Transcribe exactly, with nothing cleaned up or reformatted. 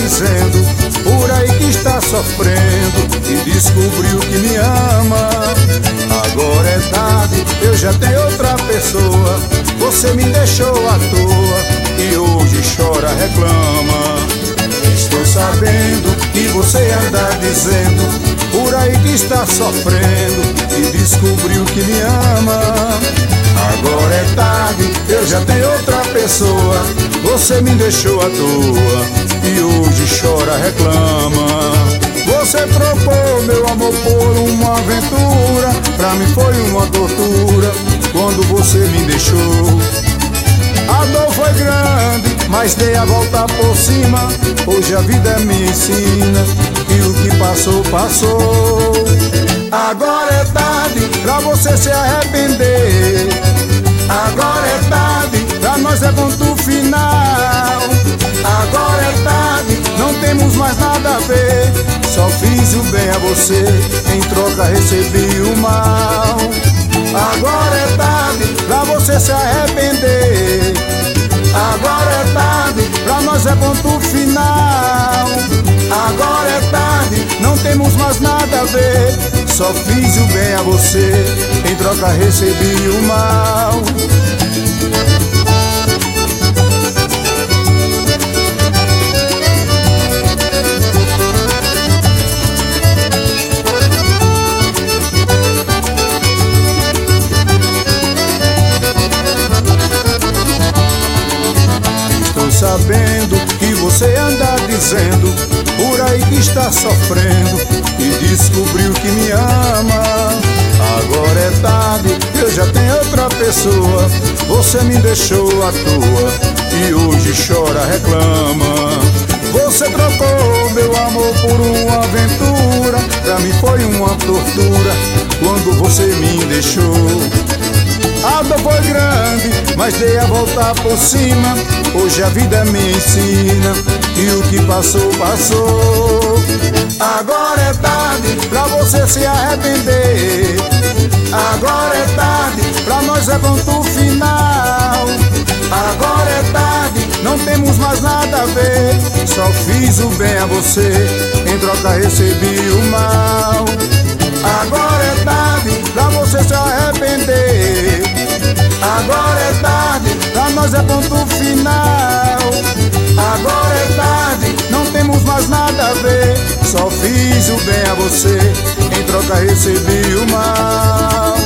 dizendo por aí que está sofrendo e descobriu que me ama. Agora é tarde, eu já tenho outra pessoa. Você me deixou à toa e hoje chora, reclama. Estou sabendo que você anda dizendo por aí que está sofrendo e descobriu que me ama. Agora é tarde, eu já tenho outra pessoa. Você me deixou à toa e hoje chora, reclama. Você trocou meu amor por uma aventura. Pra mim foi uma tortura quando você me deixou. A dor foi grande, mas dei a volta por cima. Hoje a vida me ensina que o que passou, passou. Agora é tarde pra você se arrepender. Agora é tarde, pra nós é ponto final. Agora é tarde, não temos mais nada a ver. Só fiz o bem a você, em troca recebi o mal. Agora é tarde, pra você se arrepender. Agora é tarde, pra nós é ponto final. Agora é tarde, não temos mais nada a ver. Só fiz o bem a você, em troca recebi o mal. Estou sabendo que você anda dizendo por aí que está sofrendo e descobriu que me ama. Agora é tarde, eu já tenho outra pessoa. Você me deixou à toa e hoje chora, reclama. Você trocou meu amor por uma aventura. Pra mim foi uma tortura quando você me deixou. A dor foi grande, mas dei a volta por cima. Hoje a vida me ensina que o que passou, passou. Agora é tarde pra você se arrepender. Agora é tarde, pra nós é ponto final. Agora é tarde, não temos mais nada a ver. Só fiz o bem a você, em troca recebi o mal. Agora é tarde pra você se arrepender. Agora é tarde, pra nós é ponto final. Agora é tarde, não temos mais nada a ver. Só fiz o bem a você, em troca recebi o mal.